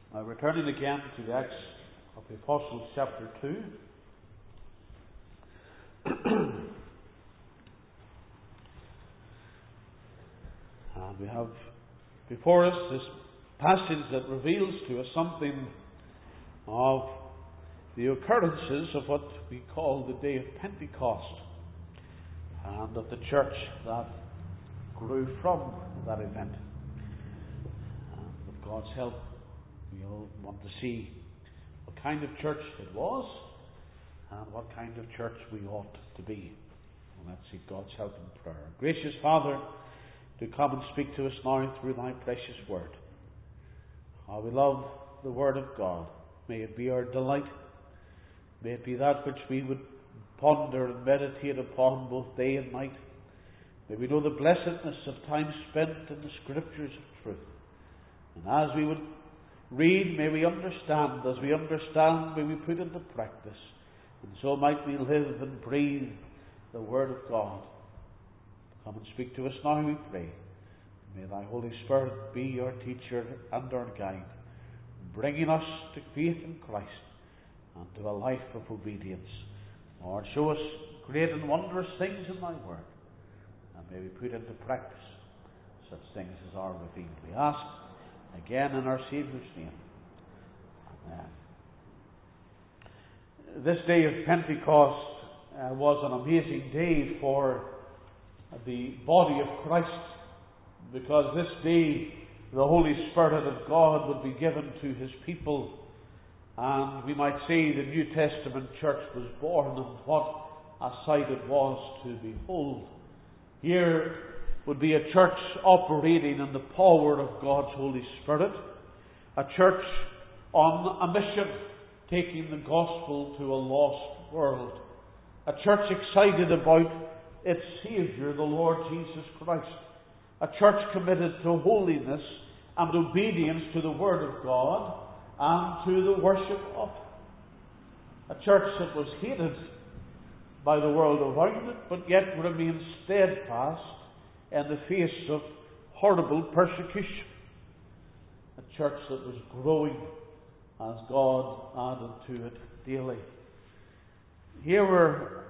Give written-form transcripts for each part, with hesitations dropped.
Returning again to the Acts of the Apostles, chapter 2. And we have before us this passage that reveals to us something of the occurrences of what we call the day of Pentecost, and of the church that grew from that event. And with God's help, we all want to see what kind of church it was and what kind of church we ought to be. And let's seek God's help in prayer. Gracious Father, do come and speak to us now through thy precious word. How we love the word of God. May it be our delight. May it be that which we would ponder and meditate upon both day and night. May we know the blessedness of time spent in the scriptures of truth. And as we would read, may we understand. As we understand, may we put into practice. And so might we live and breathe the word of God. Come and speak to us now, we pray. May thy Holy Spirit be our teacher and our guide, bringing us to faith in Christ and to a life of obedience. Lord, show us great and wondrous things in thy word, and may we put into practice such things as are revealed. We ask again in our Saviour's name. Amen. This day of Pentecost was an amazing day for the body of Christ, because this day the Holy Spirit of God would be given to his people, and we might say the New Testament church was born, and what a sight it was to behold. Here would be a church operating in the power of God's Holy Spirit, a church on a mission, taking the gospel to a lost world, a church excited about its Saviour, the Lord Jesus Christ, a church committed to holiness and obedience to the Word of God and to the worship of it. A church that was hated by the world around it, but yet remained steadfast in the face of horrible persecution. A church that was growing as God added to it daily. Here were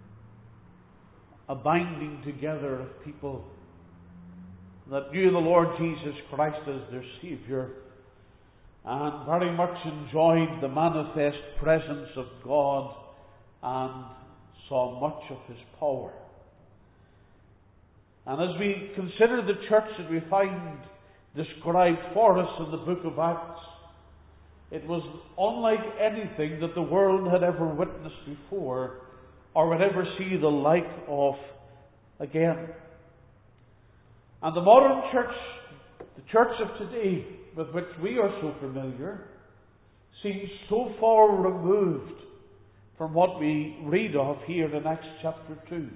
a binding together of people that knew the Lord Jesus Christ as their Saviour, and very much enjoyed the manifest presence of God and saw much of his power. And as we consider the church that we find described for us in the book of Acts, it was unlike anything that the world had ever witnessed before or would ever see the like of again. And the modern church, the church of today, with which we are so familiar, seems so far removed from what we read of here in Acts chapter 2.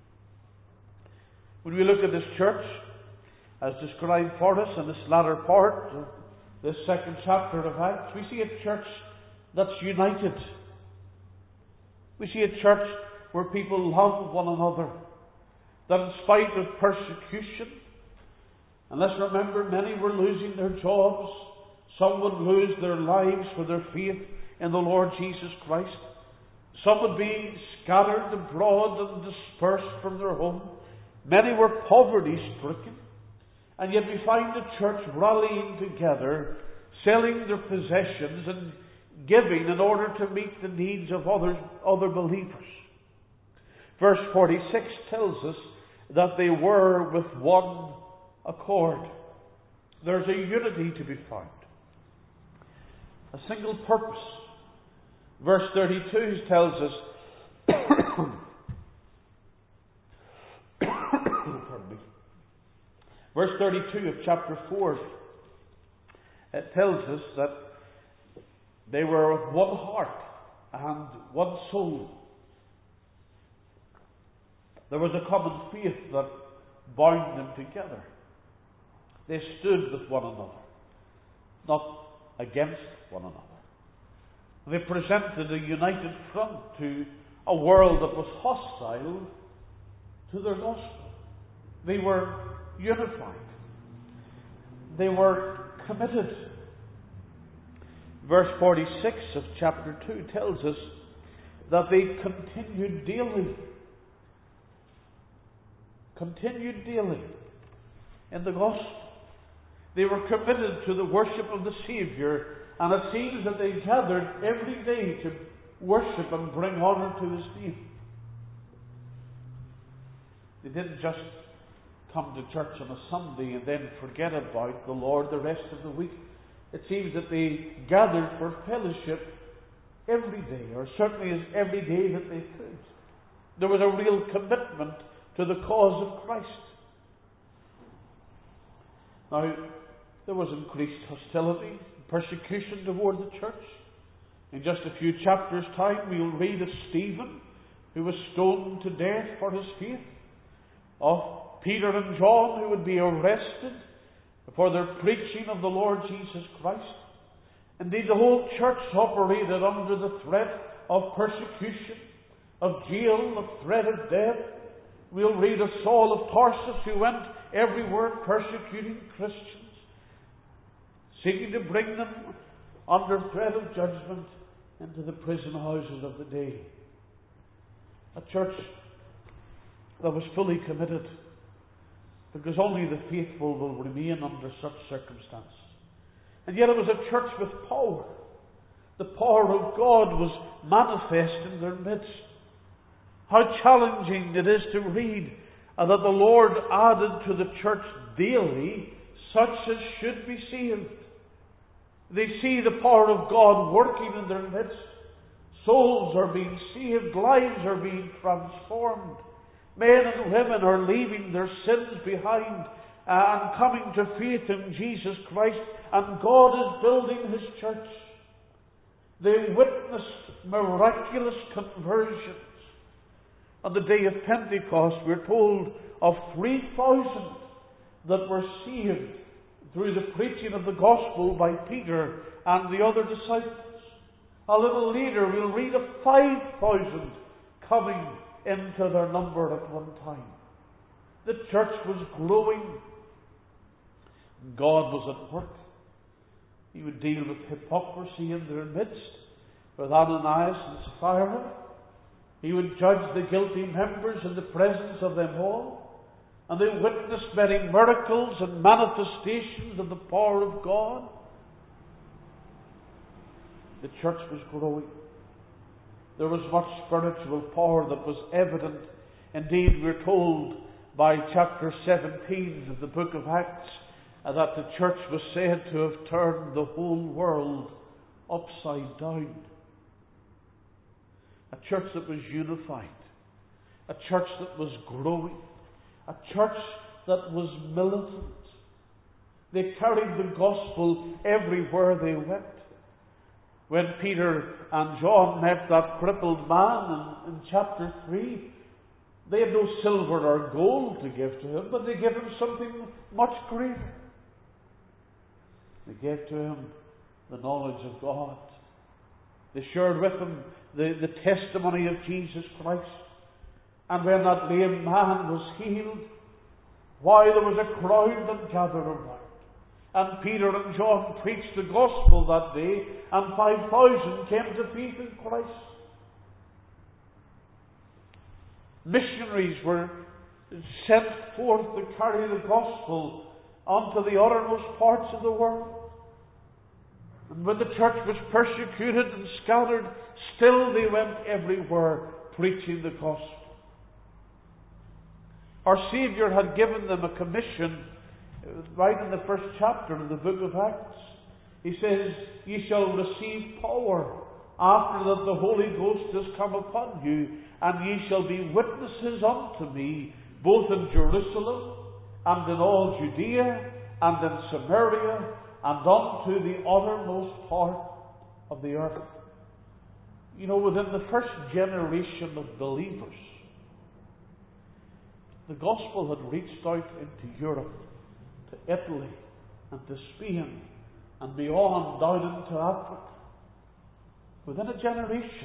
When we look at this church, as described for us in this latter part of this second chapter of Acts, we see a church that's united. We see a church where people love one another, that in spite of persecution, and let's remember, many were losing their jobs. Some would lose their lives for their faith in the Lord Jesus Christ. Some would be scattered abroad and dispersed from their home. Many were poverty-stricken. And yet we find the church rallying together, selling their possessions and giving in order to meet the needs of other believers. Verse 46 tells us that they were with one accord. There's a unity to be found, a single purpose. Verse 32 tells us pardon me. Verse 32 of chapter 4, it tells us that they were of one heart and one soul. There was a common faith that bound them together. They stood with one another, not against one another. They presented a united front to a world that was hostile to their gospel. They were unified. They were committed. Verse 46 of chapter 2 tells us that they continued daily. Continued daily in the gospel. They were committed to the worship of the Saviour, and it seems that they gathered every day to worship and bring honour to His name. They didn't just come to church on a Sunday and then forget about the Lord the rest of the week. It seems that they gathered for fellowship every day, or certainly as every day that they could. There was a real commitment to the cause of Christ. Now, there was increased hostility, persecution toward the church. In just a few chapters' time, we'll read of Stephen, who was stoned to death for his faith, of Peter and John, who would be arrested for their preaching of the Lord Jesus Christ. Indeed, the whole church operated under the threat of persecution, of jail, of threat of death. We'll read of Saul of Tarsus, who went everywhere persecuting Christians, seeking to bring them under threat of judgment into the prison houses of the day. A church that was fully committed, because only the faithful will remain under such circumstances. And yet it was a church with power. The power of God was manifest in their midst. How challenging it is to read that the Lord added to the church daily such as should be saved. They see the power of God working in their midst. Souls are being saved, lives are being transformed. Men and women are leaving their sins behind and coming to faith in Jesus Christ, and God is building His church. They witnessed miraculous conversions. On the day of Pentecost, we're told of 3,000 that were saved through the preaching of the gospel by Peter and the other disciples. A little later, we'll read of 5,000 coming into their number at one time. The church was growing. God was at work. He would deal with hypocrisy in their midst, with Ananias and Sapphira. He would judge the guilty members in the presence of them all. And they witnessed many miracles and manifestations of the power of God. The church was growing. There was much spiritual power that was evident. Indeed, we're told by chapter 17 of the book of Acts that the church was said to have turned the whole world upside down. A church that was unified. A church that was growing. A church that was militant. They carried the gospel everywhere they went. When Peter and John met that crippled man in chapter 3, they had no silver or gold to give to him, but they gave him something much greater. They gave to him the knowledge of God. They shared with him the testimony of Jesus Christ. And when that lame man was healed, why, there was a crowd that gathered around. And Peter and John preached the gospel that day, and 5,000 came to faith in Christ. Missionaries were sent forth to carry the gospel unto the uttermost parts of the world. And when the church was persecuted and scattered, still they went everywhere preaching the gospel. Our Saviour had given them a commission right in the first chapter of the book of Acts. He says, "Ye shall receive power after that the Holy Ghost has come upon you, and ye shall be witnesses unto me, both in Jerusalem and in all Judea and in Samaria and unto the uttermost part of the earth." You know, within the first generation of believers, the gospel had reached out into Europe, to Italy, and to Spain, and beyond down into Africa. Within a generation.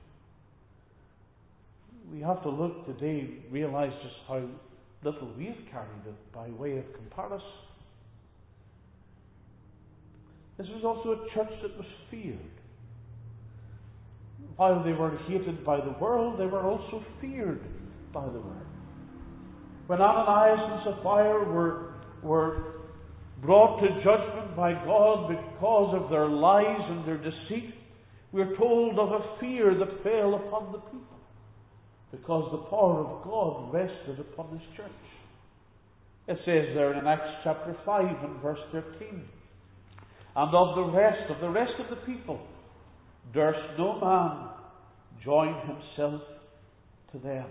We have to look today, realize just how little we have carried it by way of comparison. This was also a church that was feared. While they were hated by the world, they were also feared by the world. When Ananias and Sapphira were brought to judgment by God because of their lies and their deceit, we are told of a fear that fell upon the people, because the power of God rested upon His church. It says there in Acts chapter 5 and verse 13, and of the rest of the people durst no man join himself to them.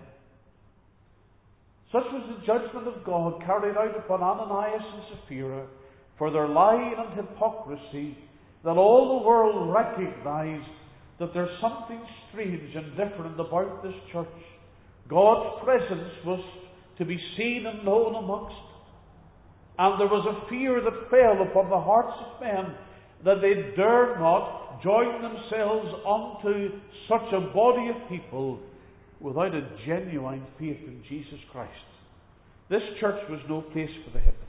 Such was the judgment of God carried out upon Ananias and Sapphira for their lying and hypocrisy, that all the world recognized that there's something strange and different about this church. God's presence was to be seen and known amongst them. And there was a fear that fell upon the hearts of men, that they dared not join themselves unto such a body of people without a genuine faith in Jesus Christ. This church was no place for the hypocrite.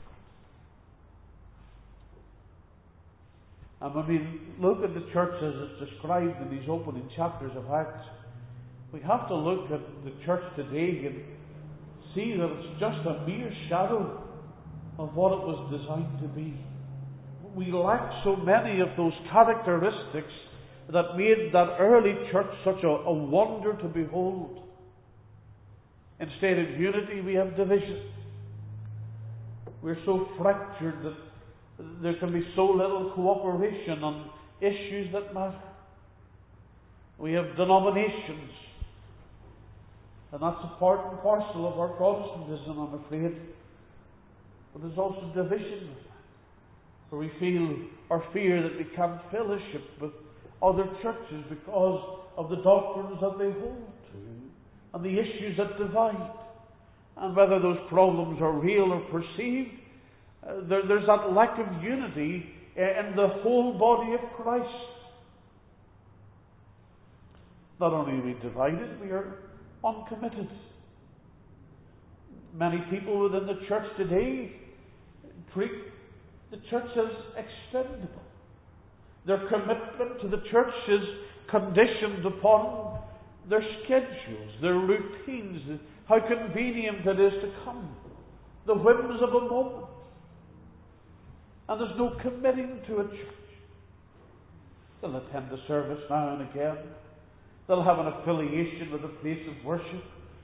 And when we look at the church as it's described in these opening chapters of Acts, we have to look at the church today and see that it's just a mere shadow of what it was designed to be. We lack so many of those characteristics that made that early church such a wonder to behold. Instead of unity, we have division. We're so fractured that there can be so little cooperation on issues that matter. We have denominations, and that's a part and parcel of our Protestantism, I'm afraid. But there's also division with that, where we feel or fear that we can't fellowship with other churches because of the doctrines that they hold to and the issues that divide. And whether those problems are real or perceived, there's that lack of unity in the whole body of Christ. Not only are we divided, we are uncommitted. Many people within the church today treat the church as expendable. Their commitment to the church is conditioned upon their schedules, their routines, how convenient it is to come, the whims of a moment. And there's no committing to a church. They'll attend a service now and again. They'll have an affiliation with a place of worship.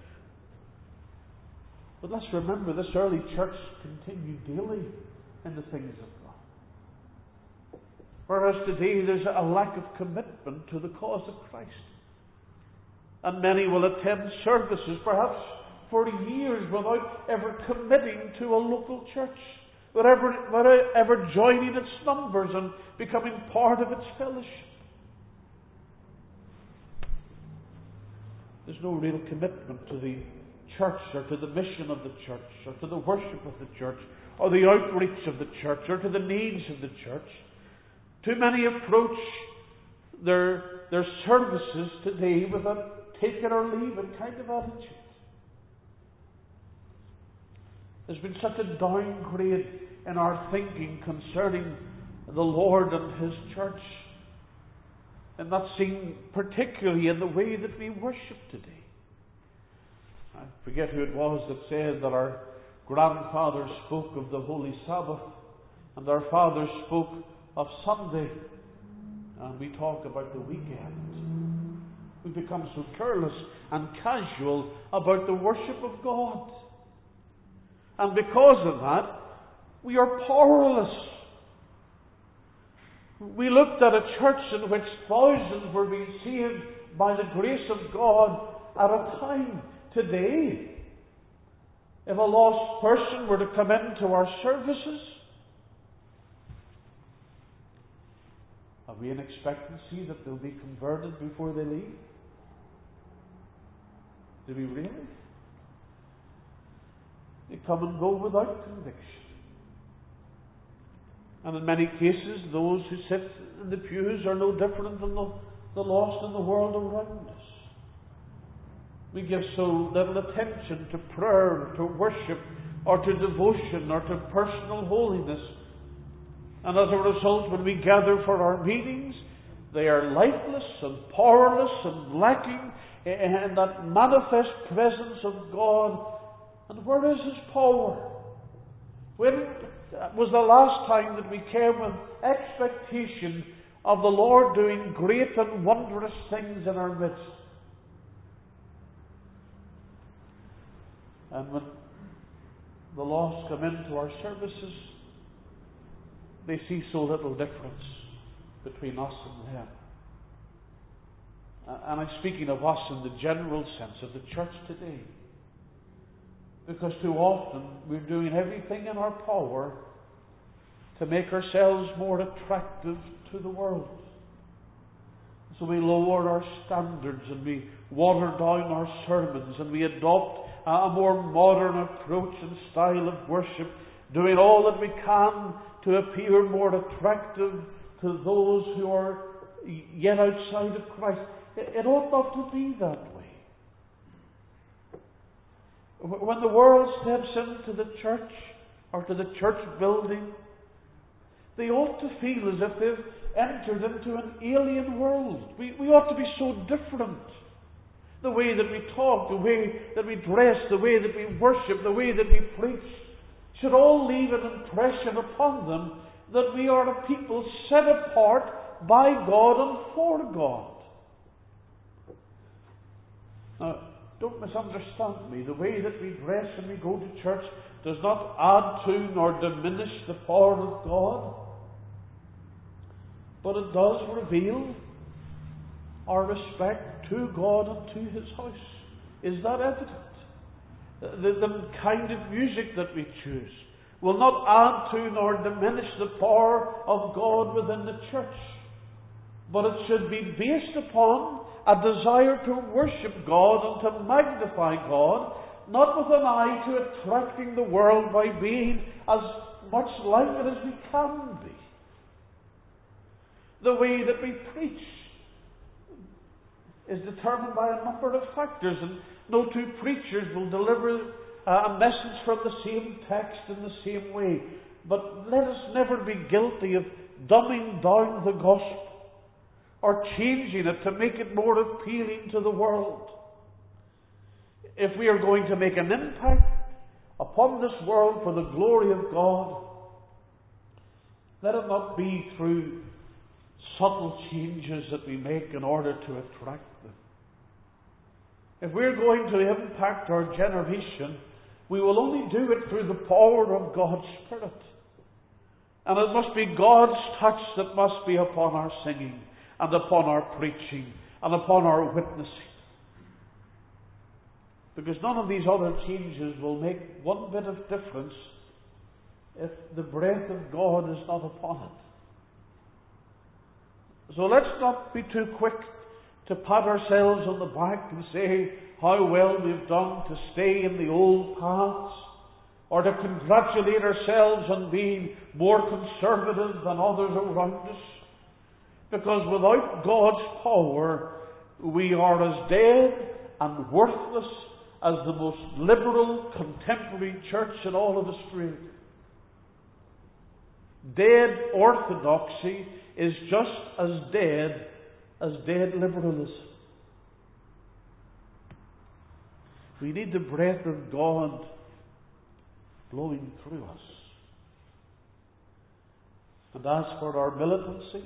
But let's remember, this early church continued daily in the things of God. Whereas today there's a lack of commitment to the cause of Christ. And many will attend services perhaps for years without ever committing to a local church, without ever joining its numbers and becoming part of its fellowship. There's no real commitment to the church, or to the mission of the church, or to the worship of the church, or the outreach of the church, or to the needs of the church. Too many approach their services today with a take it or leave it kind of attitude. There's been such a downgrade in our thinking concerning the Lord and His church, and that's seen particularly in the way that we worship today. I forget who it was that said that our grandfathers spoke of the Holy Sabbath and our fathers spoke of Sunday, and we talk about the weekend. We become so careless and casual about the worship of God. And because of that, we are powerless. We looked at a church in which thousands were being saved by the grace of God at a time. Today, if a lost person were to come into our services, are we in expectancy that they'll be converted before they leave? Do we really? They come and go without conviction. And in many cases, those who sit in the pews are no different than the lost in the world around us. We give so little attention to prayer, to worship, or to devotion, or to personal holiness. And as a result, when we gather for our meetings, they are lifeless and powerless and lacking in that manifest presence of God. And where is His power? When was the last time that we came with expectation of the Lord doing great and wondrous things in our midst? And when the lost come into our services, they see so little difference between us and them. And I'm speaking of us in the general sense of the church today. Because too often we're doing everything in our power to make ourselves more attractive to the world. So we lower our standards and we water down our sermons and we adopt a more modern approach and style of worship, doing all that we can to appear more attractive to those who are yet outside of Christ. It ought not to be that way. When the world steps into the church or to the church building, they ought to feel as if they've entered into an alien world. We ought to be so different. The way that we talk, the way that we dress, the way that we worship, the way that we preach should all leave an impression upon them that we are a people set apart by God and for God. Now, don't misunderstand me. The way that we dress and we go to church does not add to nor diminish the power of God, but it does reveal our respect to God and to His house. Is that evident? The kind of music that we choose will not add to nor diminish the power of God within the church, but it should be based upon a desire to worship God and to magnify God, not with an eye to attracting the world by being as much like it as we can be. The way that we preach is determined by a number of factors, and no two preachers will deliver a message from the same text in the same way. But let us never be guilty of dumbing down the gospel or changing it to make it more appealing to the world. If we are going to make an impact upon this world for the glory of God, let it not be through subtle changes that we make in order to attract them. If we're going to impact our generation, we will only do it through the power of God's Spirit. And it must be God's touch that must be upon our singing and upon our preaching and upon our witnessing. Because none of these other changes will make one bit of difference if the breath of God is not upon it. So let's not be too quick to pat ourselves on the back and say how well we've done to stay in the old paths, or to congratulate ourselves on being more conservative than others around us. Because without God's power, we are as dead and worthless as the most liberal contemporary church in all of Australia. Dead orthodoxy is just as dead liberalism. We need the breath of God blowing through us. And as for our militancy,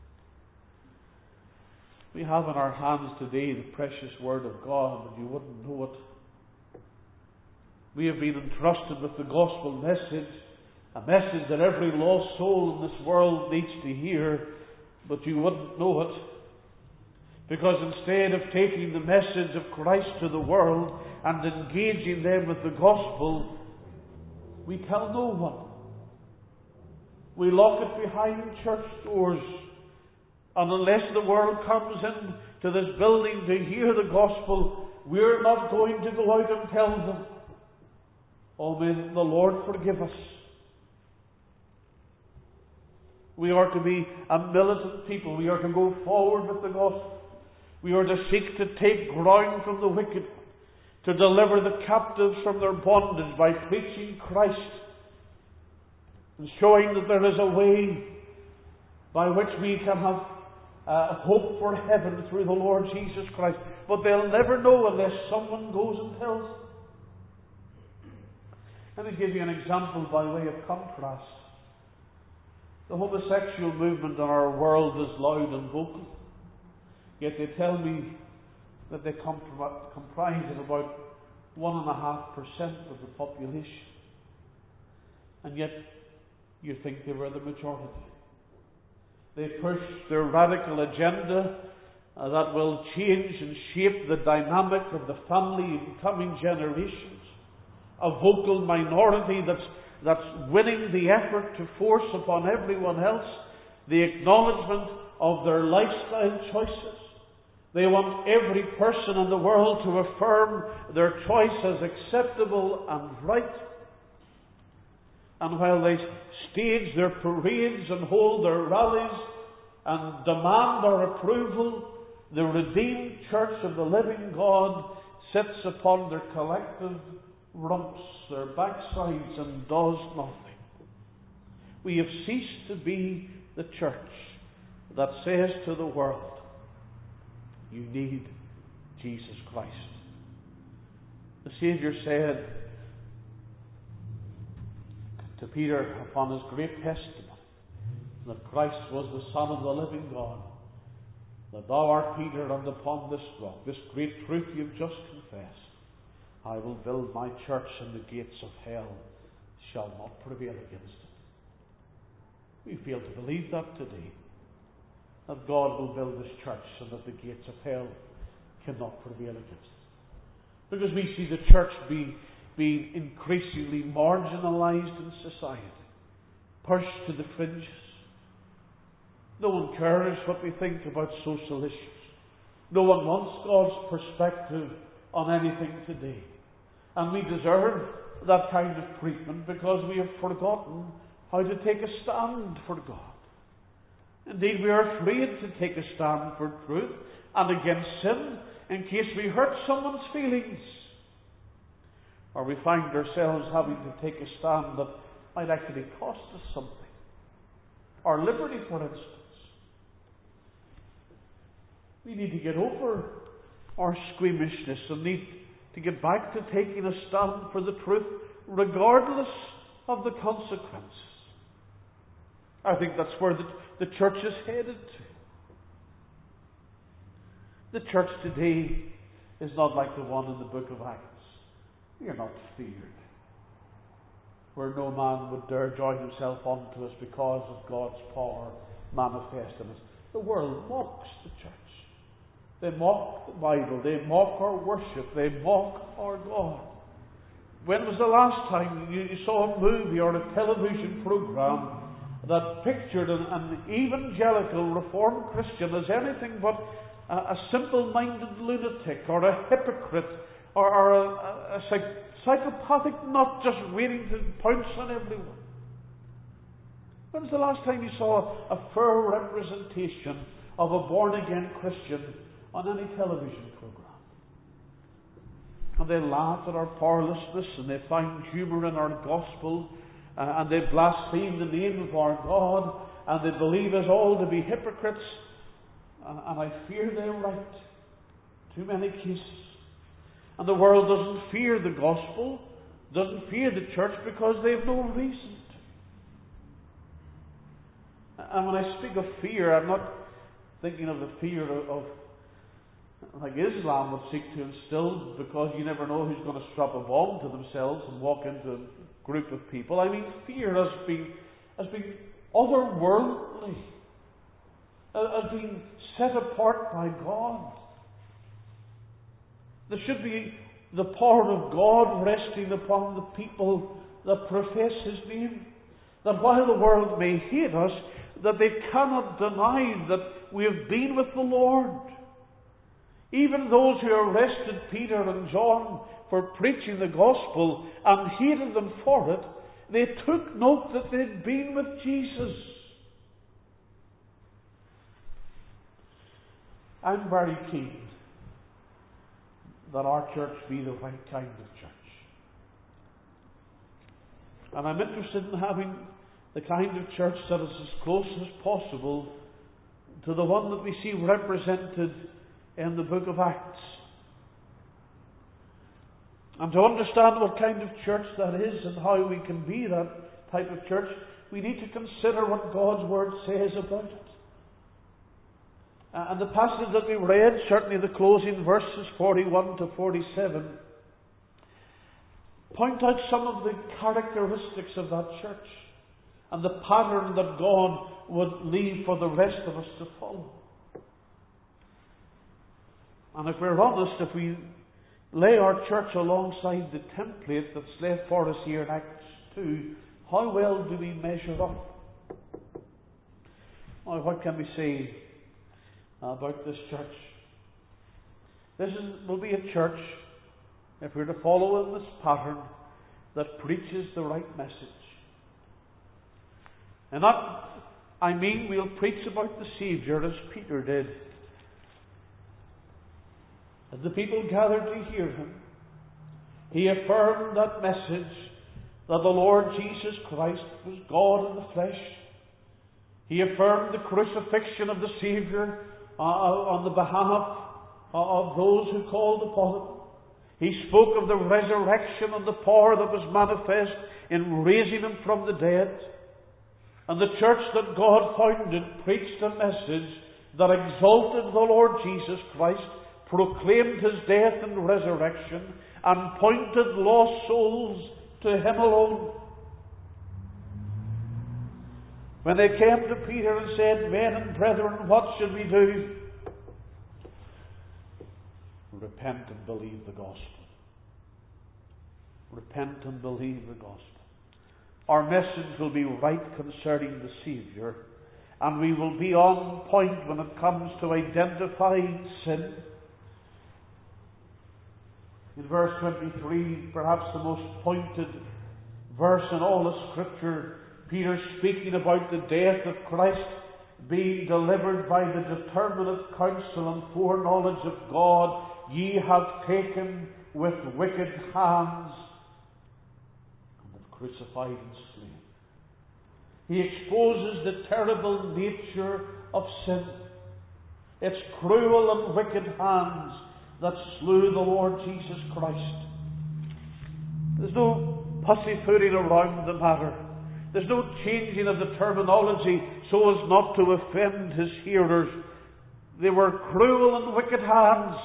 we have in our hands today the precious Word of God, and you wouldn't know it. We have been entrusted with the gospel message, a message that every lost soul in this world needs to hear, but you wouldn't know it. Because instead of taking the message of Christ to the world and engaging them with the gospel, we tell no one. We lock it behind church doors. And unless the world comes in to this building to hear the gospel, we're not going to go out and tell them. Oh, may the Lord forgive us. We are to be a militant people. We are to go forward with the gospel. We are to seek to take ground from the wicked, to deliver the captives from their bondage by preaching Christ. and showing that there is a way by which we can have hope for heaven through the Lord Jesus Christ. But they'll never know unless someone goes and tells them. Let me give you an example by way of contrast. The homosexual movement in our world is loud and vocal. Yet they tell me that they comprise of about 1.5% of the population. And yet you think they were the majority. They push their radical agenda that will change and shape the dynamic of the family in coming generations. A vocal minority that's winning the effort to force upon everyone else the acknowledgement of their lifestyle choices. They want every person in the world to affirm their choice as acceptable and right. And while they stage their parades and hold their rallies and demand our approval, the redeemed church of the living God sits upon their collective rumps, their backsides, and does nothing. We have ceased to be the church that says to the world, you need Jesus Christ. The Saviour said to Peter upon his great testimony that Christ was the Son of the living God, that thou art Peter, and upon this rock, this great truth you've just confessed, I will build my church, and the gates of hell shall not prevail against it. We fail to believe that today, that God will build His church and that the gates of hell cannot prevail against it. Because we see the church being increasingly marginalized in society, pushed to the fringes. No one cares what we think about social issues. No one wants God's perspective on anything today. And we deserve that kind of treatment because we have forgotten how to take a stand for God. Indeed, we are afraid to take a stand for truth and against sin in case we hurt someone's feelings. Or we find ourselves having to take a stand that might actually cost us something. Our liberty, for instance. We need to get over our squeamishness and need to get back to taking a stand for the truth regardless of the consequences. I think that's where the church is headed to. The church today is not like the one in the book of Acts. We are not feared, where no man would dare join himself unto us because of God's power manifest in us. The world mocks the church. They mock the Bible. They mock our worship. They mock our God. When was the last time you saw a movie or a television program that pictured an evangelical Reformed Christian as anything but a simple-minded lunatic or a hypocrite or a psychopathic nut just waiting to pounce on everyone? When was the last time you saw a fair representation of a born-again Christian on any television program? And they laugh at our powerlessness, and they find humour in our gospel, and they blaspheme the name of our God, and they believe us all to be hypocrites. And I fear they're right. Too many cases. And the world doesn't fear the gospel, doesn't fear the church, because they have no reason to. And when I speak of fear, I'm not thinking of the fear of like Islam would seek to instill, because you never know who's going to strap a bomb to themselves and walk into a group of people. I mean, fear has been otherworldly, has been set apart by God. There should be the power of God resting upon the people that profess His name. That while the world may hate us, that they cannot deny that we have been with the Lord. Even those who arrested Peter and John for preaching the gospel and hated them for it, they took note that they'd been with Jesus. I'm very keen that our church be the right kind of church. And I'm interested in having the kind of church that is as close as possible to the one that we see represented in the book of Acts. And to understand what kind of church that is and how we can be that type of church, we need to consider what God's Word says about it. And the passage that we read, certainly the closing verses 41 to 47, point out some of the characteristics of that church and the pattern that God would leave for the rest of us to follow. And if we're honest, if we lay our church alongside the template that's left for us here in Acts 2, how well do we measure up? Now, what can we say about this church? Will be a church, if we're to follow in this pattern, that preaches the right message. And that, I mean, we'll preach about the Saviour as Peter did. As the people gathered to hear him, he affirmed that message that the Lord Jesus Christ was God in the flesh. He affirmed the crucifixion of the Saviour on the behalf of those who called upon him. He spoke of the resurrection and the power that was manifest in raising him from the dead. And the church that God founded preached a message that exalted the Lord Jesus Christ, proclaimed his death and resurrection, and pointed lost souls to him alone. When they came to Peter and said, "Men and brethren, what should we do?" Repent and believe the gospel. Repent and believe the gospel. Our message will be right concerning the Saviour, and we will be on point when it comes to identifying sin. In verse 23, perhaps the most pointed verse in all of Scripture, Peter speaking about the death of Christ being delivered by the determinate counsel and foreknowledge of God, ye have taken with wicked hands and have crucified and slain. He exposes the terrible nature of sin. Its cruel and wicked hands that slew the Lord Jesus Christ. There's no pussyfooting around the matter. There's no changing of the terminology so as not to offend his hearers. They were cruel and wicked hands.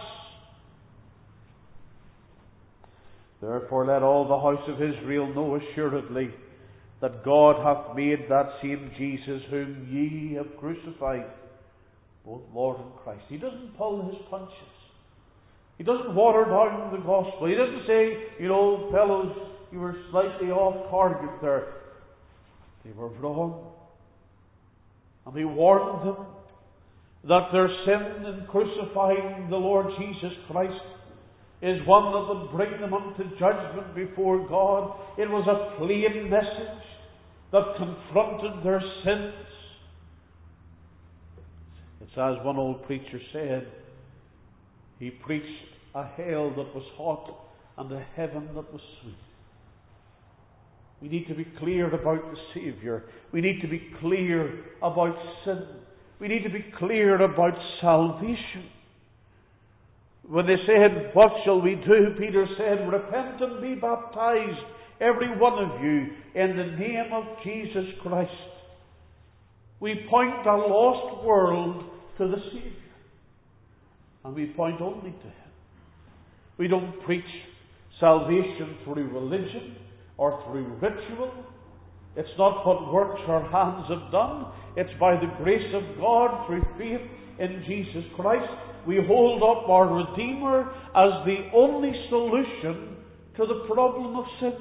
Therefore let all the house of Israel know assuredly that God hath made that same Jesus whom ye have crucified, both Lord and Christ. He doesn't pull his punches. He doesn't water down the gospel. He doesn't say, fellows, you were slightly off target there. They were wrong. And he warned them that their sin in crucifying the Lord Jesus Christ is one that would bring them unto judgment before God. It was a plain message that confronted their sins. It's as one old preacher said, he preached a hell that was hot and a heaven that was sweet. We need to be clear about the Saviour. We need to be clear about sin. We need to be clear about salvation. When they said, "What shall we do?" Peter said, "Repent and be baptized, every one of you, in the name of Jesus Christ." We point a lost world to the Saviour. And we point only to him. We don't preach salvation through religion or through ritual. It's not what works our hands have done. It's by the grace of God through faith in Jesus Christ. We hold up our Redeemer as the only solution to the problem of sin.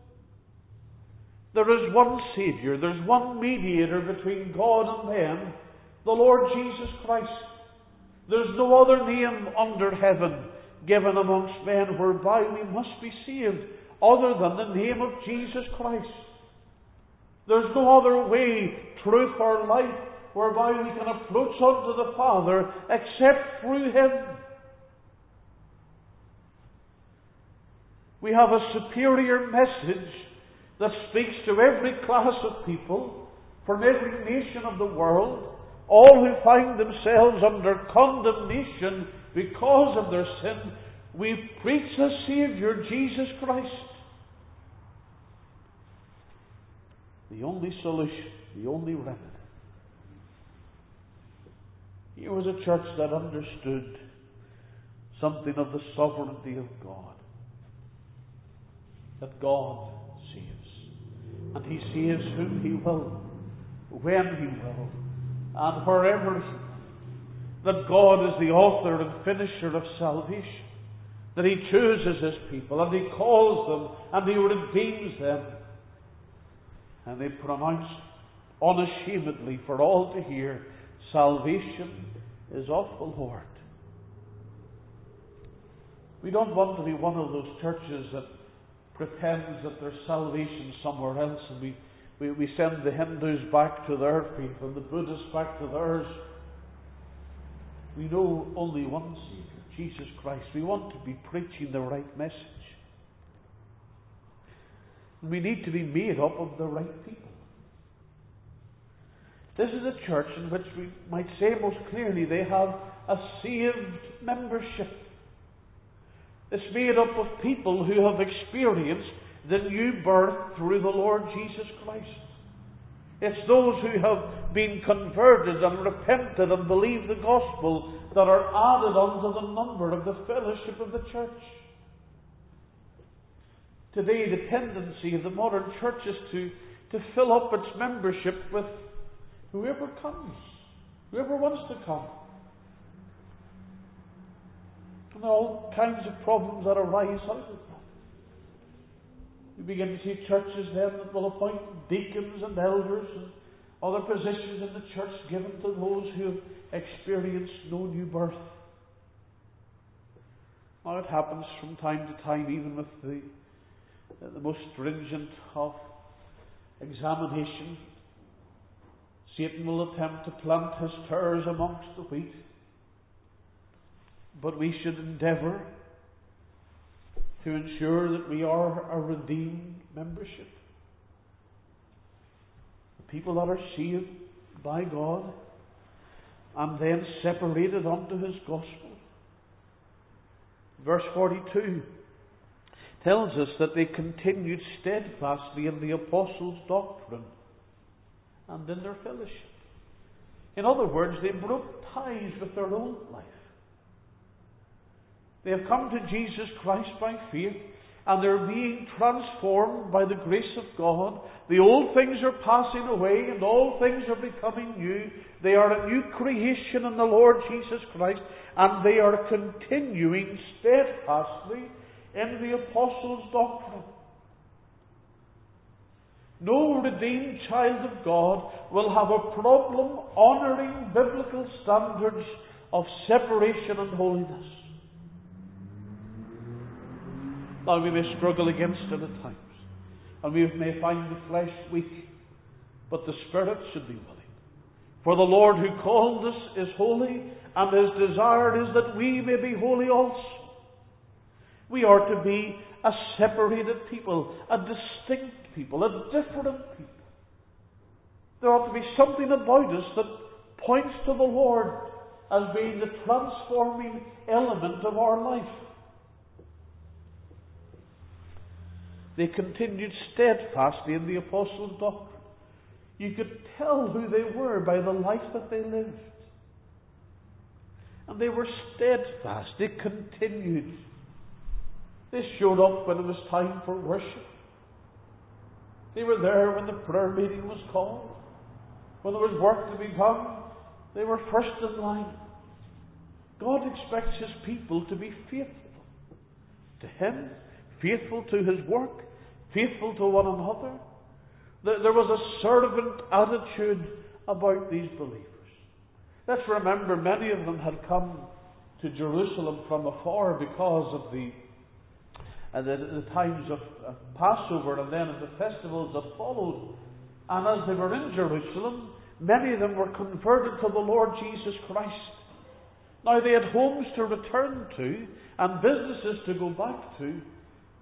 There is one Saviour, there's one mediator between God and men, the Lord Jesus Christ. There's no other name under heaven given amongst men whereby we must be saved other than the name of Jesus Christ. There's no other way, truth, or life whereby we can approach unto the Father except through him. We have a superior message that speaks to every class of people from every nation of the world, all who find themselves under condemnation because of their sin. We preach the Saviour, Jesus Christ. The only solution, the only remedy. Here was a church that understood something of the sovereignty of God. That God saves. And He saves whom He will, when He will, and wherever He will. That God is the author and finisher of salvation. That He chooses His people, and He calls them, and He redeems them. And they pronounce unashamedly for all to hear, salvation is of the Lord. We don't want to be one of those churches that pretends that there's salvation somewhere else, and we send the Hindus back to their faith and the Buddhists back to theirs. We know only one Saviour, Jesus Christ. We want to be preaching the right message. And we need to be made up of the right people. This is a church in which we might say most clearly they have a saved membership. It's made up of people who have experienced the new birth through the Lord Jesus Christ. It's those who have been converted and repented and believed the gospel that are added unto the number of the fellowship of the church. Today, the tendency of the modern church is to fill up its membership with whoever comes, whoever wants to come. And all kinds of problems that arise out of that. You begin to see churches then that will appoint deacons and elders and other positions in the church given to those who have experienced no new birth. Now it happens from time to time, even with the most stringent of examination. Satan will attempt to plant his tares amongst the wheat. But we should endeavour to ensure that we are a redeemed membership. The people that are saved by God and then separated unto His gospel. Verse 42 tells us that they continued steadfastly in the apostles' doctrine and in their fellowship. In other words, they broke ties with their old life. They have come to Jesus Christ by faith, and they're being transformed by the grace of God. The old things are passing away, and all things are becoming new. They are a new creation in the Lord Jesus Christ, and they are continuing steadfastly in the apostles' doctrine. No redeemed child of God will have a problem honouring biblical standards of separation and holiness. Now we may struggle against it at times, and we may find the flesh weak, but the Spirit should be willing. For the Lord who called us is holy, and His desire is that we may be holy also. We are to be a separated people, a distinct people, a different people. There ought to be something about us that points to the Lord as being the transforming element of our life. They continued steadfastly in the apostles' doctrine. You could tell who they were by the life that they lived. And they were steadfast. They continued. They showed up when it was time for worship. They were there when the prayer meeting was called. When there was work to be done, they were first in line. God expects His people to be faithful to Him, faithful to His work, faithful to one another. There was a servant attitude about these believers. Let's remember, many of them had come to Jerusalem from afar because of the times of Passover and then of the festivals that followed. And as they were in Jerusalem, many of them were converted to the Lord Jesus Christ. Now they had homes to return to and businesses to go back to,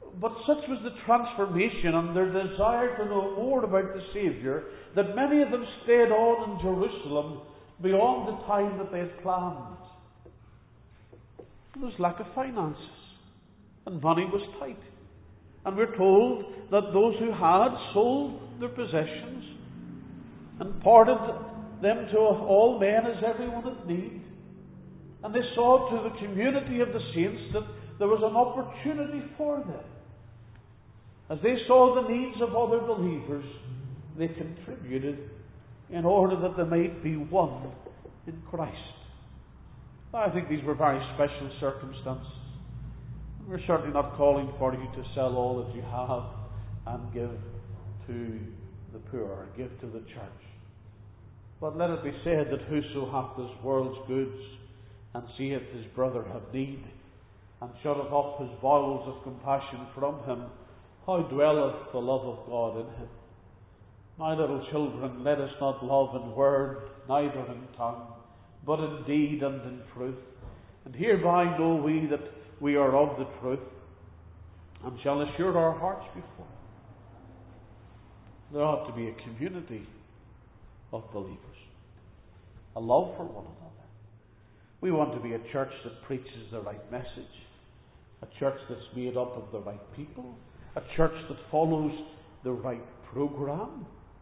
But such was the transformation and their desire to know more about the Saviour that many of them stayed on in Jerusalem beyond the time that they had planned. There was lack of finances, and money was tight. And we're told that those who had sold their possessions and parted them to all men as everyone had need. And they saw to the community of the saints that there was an opportunity for them. As they saw the needs of other believers, they contributed in order that they might be one in Christ. I think these were very special circumstances. We're certainly not calling for you to sell all that you have and give to the poor, give to the church. But let it be said that whoso hath this world's goods and seeth his brother have need, and shutteth up his bowels of compassion from him, how dwelleth the love of God in him? My little children, let us not love in word, neither in tongue, but in deed and in truth. And hereby know we that we are of the truth, and shall assure our hearts before Him. There ought to be a community of believers, a love for one another. We want to be a church that preaches the right message, a church that's made up of the right people, a church that follows the right program.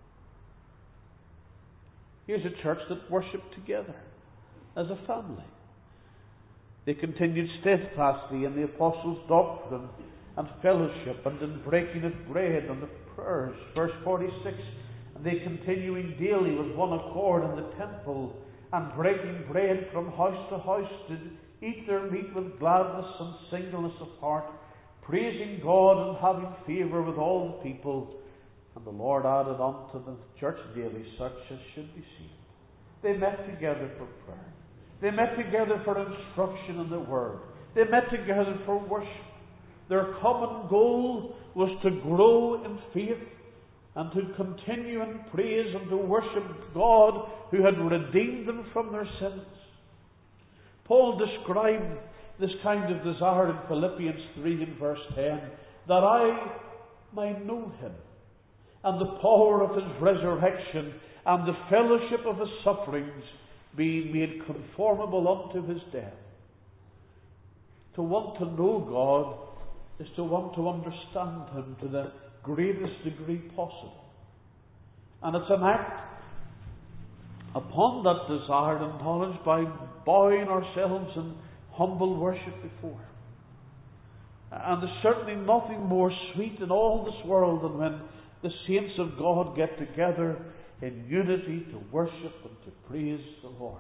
Here's a church that worshipped together as a family. They continued steadfastly in the apostles' doctrine and fellowship, and in breaking of bread and the prayers. Verse 46, and they continuing daily with one accord in the temple, and breaking bread from house to house, did eat their meat with gladness and singleness of heart, praising God and having favour with all the people. And the Lord added unto the church daily such as should be saved. They met together for prayer. They met together for instruction in the Word. They met together for worship. Their common goal was to grow in faith and to continue in praise and to worship God who had redeemed them from their sins. Paul described this kind of desire in Philippians 3 and verse 10, that I might know Him and the power of His resurrection and the fellowship of His sufferings, being made conformable unto His death. To want to know God is to want to understand Him to the greatest degree possible. And it's an act upon that desire and knowledge by bowing ourselves in humble worship before Him. And there's certainly nothing more sweet in all this world than when the saints of God get together in unity to worship and to praise the Lord.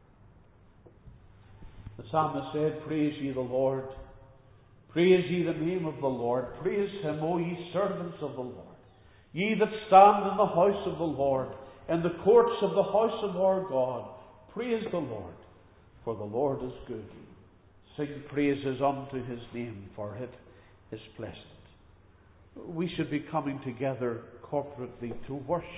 The psalmist said, praise ye the Lord. Praise ye the name of the Lord. Praise Him, O ye servants of the Lord. Ye that stand in the house of the Lord, in the courts of the house of our God. Praise the Lord, for the Lord is good. Sing praises unto His name, for it is pleasant. We should be coming together corporately to worship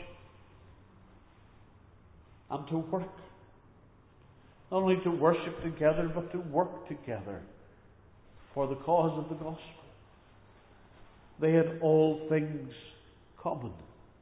and to work. Not only to worship together, but to work together for the cause of the gospel. They had all things common.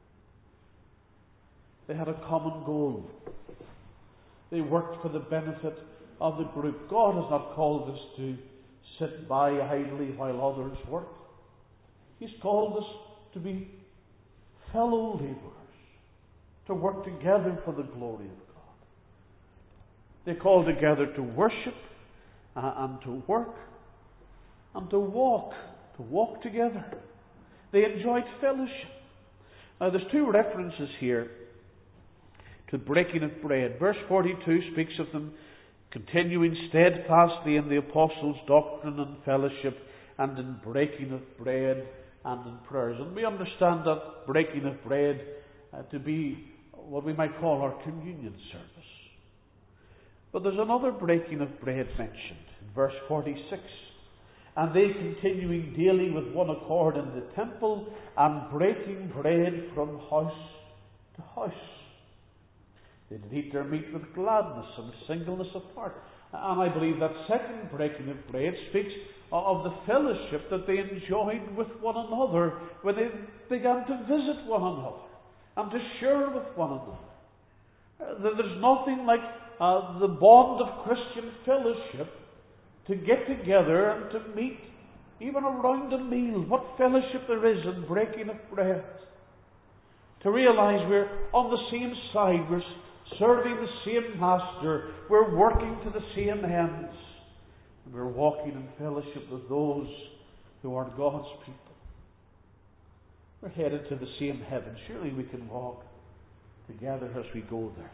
They had a common goal. They worked for the benefit of the group. God has not called us to sit by idly while others work. He's called us to be fellow labourers, to work together for the glory of God. They called together to worship and to work and to walk together. They enjoyed fellowship. Now there's two references here to breaking of bread. Verse 42 speaks of them continuing steadfastly in the apostles' doctrine and fellowship, and in breaking of bread and in prayers. And we understand that breaking of bread to be what we might call our communion service. But there's another breaking of bread mentioned in verse 46. And they continuing daily with one accord in the temple, and breaking bread from house to house. They did eat their meat with gladness and singleness of heart. And I believe that second breaking of bread speaks of the fellowship that they enjoyed with one another when they began to visit one another and to share with one another. There's nothing like the bond of Christian fellowship to get together and to meet, even around a meal. What fellowship there is in breaking of bread. To realize we're on the same side, we're serving the same Master, we're working to the same ends, and we're walking in fellowship with those who are God's people. We're headed to the same heaven. Surely we can walk together as we go there.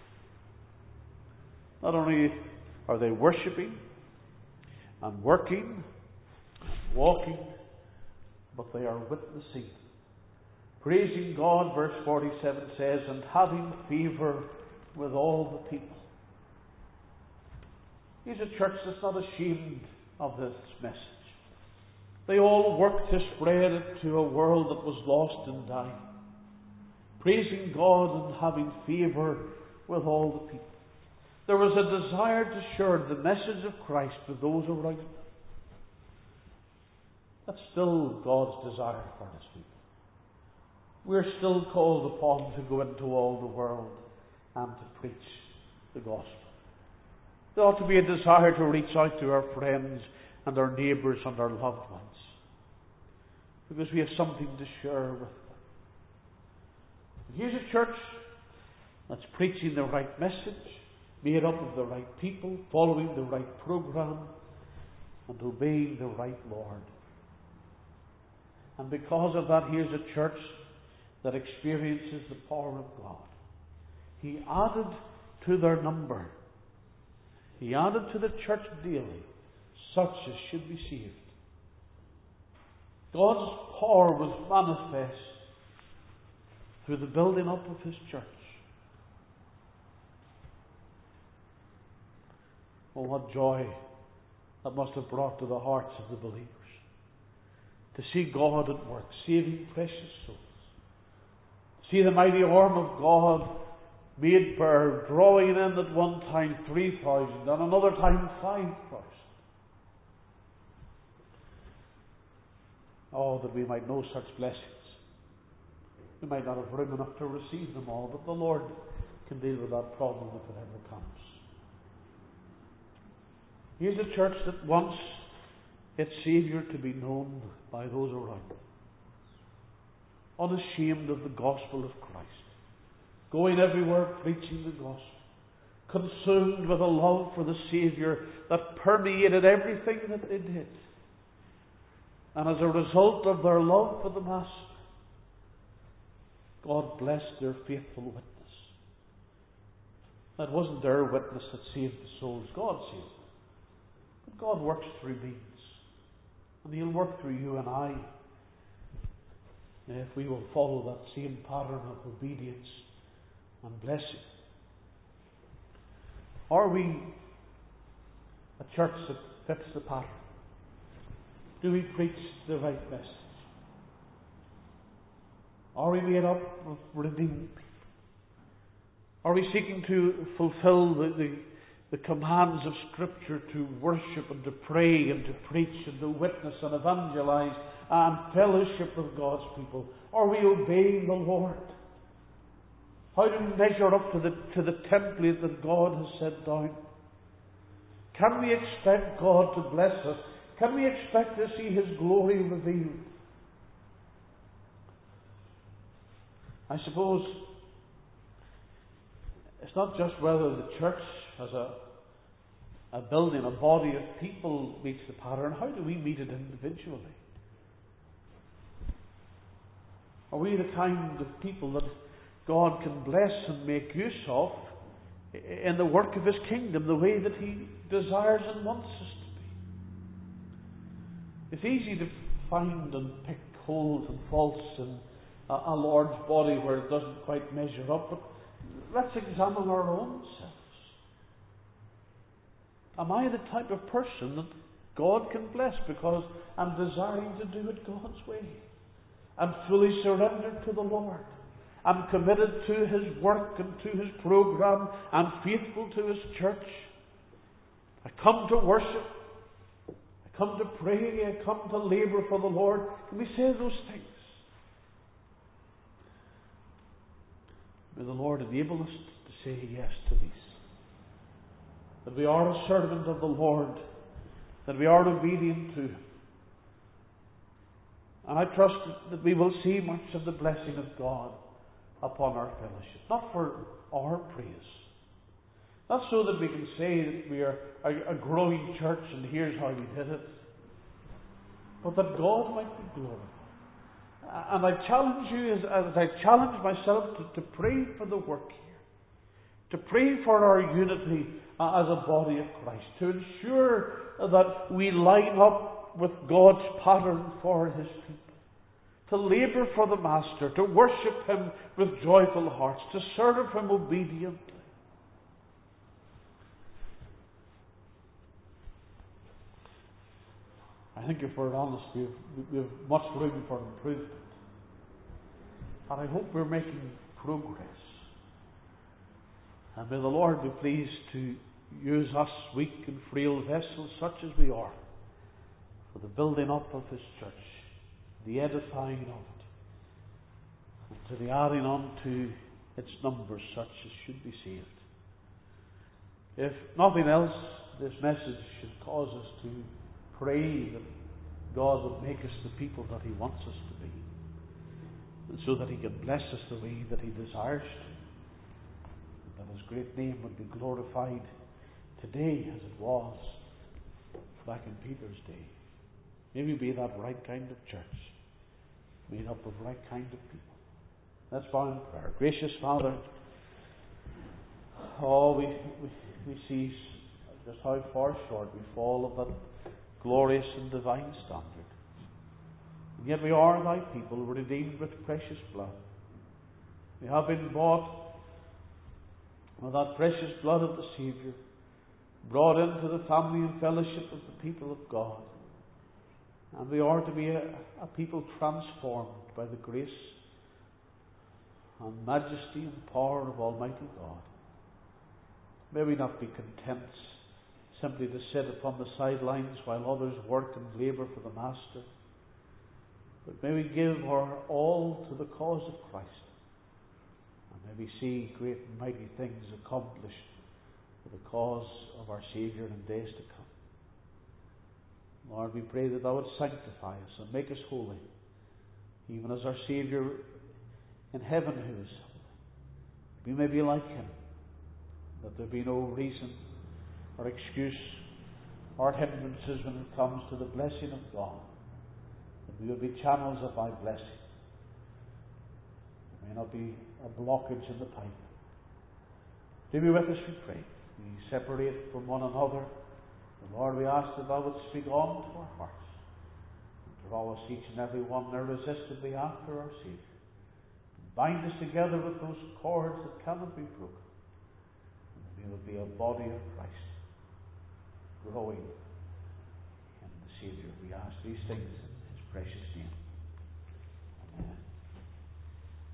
Not only are they worshipping and working and walking, but they are witnessing. Praising God, verse 47 says, and having favor with all the people. Here's a church that's not ashamed of this message. They all worked to spread it to a world that was lost and dying. Praising God and having favor with all the people. There was a desire to share the message of Christ with those around them. That's still God's desire for His people. We're still called upon to go into all the world and to preach the gospel. There ought to be a desire to reach out to our friends and our neighbours and our loved ones, because we have something to share with them. Here's a church that's preaching the right message, made up of the right people, following the right program, and obeying the right Lord. And because of that, here's a church that experiences the power of God. He added to their number. He added to the church daily such as should be saved. God's power was manifest through the building up of His church. Oh, what joy that must have brought to the hearts of the believers to see God at work, saving precious souls. See the mighty arm of God made bare, drawing in at one time 3,000 and another time 5,000. Oh, that we might know such blessings. We might not have room enough to receive them all, but the Lord can deal with that problem if it ever comes. Here's a church that wants its Saviour to be known by those around it. Unashamed of the gospel of Christ. Going everywhere preaching the gospel. Consumed with a love for the Saviour that permeated everything that they did. And as a result of their love for the Master, God blessed their faithful witness. That wasn't their witness that saved the souls. God saved them. But God works through means. And He'll work through you and I, if we will follow that same pattern of obedience and blessing. Are we a church that fits the pattern? Do we preach the right message? Are we made up of redeemed people? Are we seeking to fulfill the commands of Scripture to worship and to pray and to preach and to witness and evangelize and fellowship with God's people? Are we obeying the Lord? How do we measure up to the template that God has set down? Can we expect God to bless us? Can we expect to see His glory revealed? I suppose it's not just whether the church as a building, a body of people meets the pattern. How do we meet it individually? Are we the kind of people that God can bless and make use of in the work of His kingdom the way that He desires and wants us to be? It's easy to find and pick holes and faults in a large body where it doesn't quite measure up, but let's examine our own selves. Am I the type of person that God can bless because I'm desiring to do it God's way? I'm fully surrendered to the Lord. and committed to His work and to His program and faithful to His church. I come to worship. I come to pray. I come to labour for the Lord. Can we say those things? May the Lord enable us to say yes to these. That we are a servant of the Lord. That we are obedient to Him. And I trust that we will see much of the blessing of God upon our fellowship. Not for our praise. Not so that we can say that we are a growing church and here's how we did it. But that God might be glorified. And I challenge you, as I challenge myself, to pray for the work here. To pray for our unity as a body of Christ. To ensure that we line up with God's pattern for His people. To labour for the Master. To worship Him with joyful hearts. To serve Him obediently. I think if we're honest, we have much room for improvement. And I hope we're making progress. And may the Lord be pleased to use us, weak and frail vessels such as we are, for the building up of His church, the edifying of it, and to the adding on to its numbers such as should be saved. If nothing else, this message should cause us to pray that God would make us the people that He wants us to be, and so that He can bless us the way that He desires to, and that His great name would be glorified today as it was back in Peter's day. May we be that right kind of church, made up of right kind of people. Let's bow in prayer. Gracious Father, we see just how far short we fall of that glorious and divine standard. And yet we are Thy people, redeemed with precious blood. We have been bought with that precious blood of the Saviour, brought into the family and fellowship of the people of God. And we are to be a people transformed by the grace and majesty and power of Almighty God. May we not be content simply to sit upon the sidelines while others work and labour for the Master, but may we give our all to the cause of Christ, and may we see great and mighty things accomplished for the cause of our Saviour in days to come. Lord, we pray that Thou would sanctify us and make us holy, even as our Saviour in heaven who is holy. We may be like Him, that there be no reason or excuse or hindrances when it comes to the blessing of God, that we will be channels of Thy blessing. There may not be a blockage in the pipe. Do be with us, we pray. We separate from one another. And Lord, we ask that Thou would speak on to our hearts, and draw us each and every one irresistibly after our Saviour. Bind us together with those cords that cannot be broken, and that we will be a body of Christ, growing in the Saviour. We ask these things in His precious name.